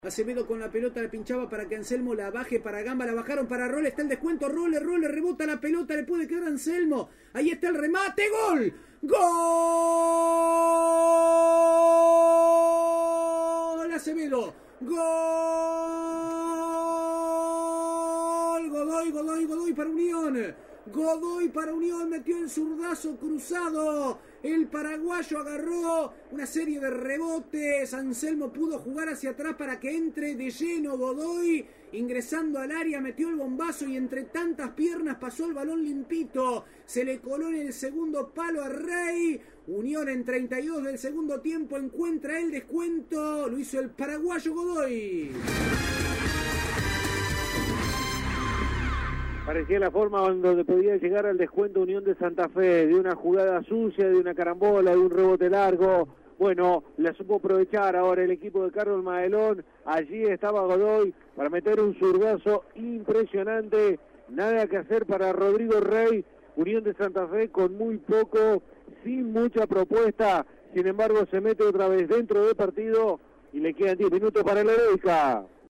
Acevedo con la pelota le pinchaba para que Anselmo la baje para Gamba, la bajaron para Rolle, está el descuento, Rolle, rebota la pelota, le puede quedar Anselmo, ahí está el remate, ¡gol! ¡Gol! Acevedo, ¡gol! Godoy para Unión. Godoy para Unión, metió el zurdazo cruzado, el paraguayo agarró una serie de rebotes, Anselmo pudo jugar hacia atrás para que entre de lleno Godoy, ingresando al área, metió el bombazo y entre tantas piernas pasó el balón limpito, se le coló en el segundo palo a Rey. Unión en 32 del segundo tiempo encuentra el descuento, lo hizo el paraguayo Godoy. Parecía la forma donde podía llegar al descuento Unión de Santa Fe, de una jugada sucia, de una carambola, de un rebote largo. Bueno, la supo aprovechar ahora el equipo de Carlos Madelón. Allí estaba Godoy para meter un zurdazo impresionante. Nada que hacer para Rodrigo Rey. Unión de Santa Fe con muy poco, sin mucha propuesta. Sin embargo, se mete otra vez dentro del partido y le quedan 10 minutos para el Heroica.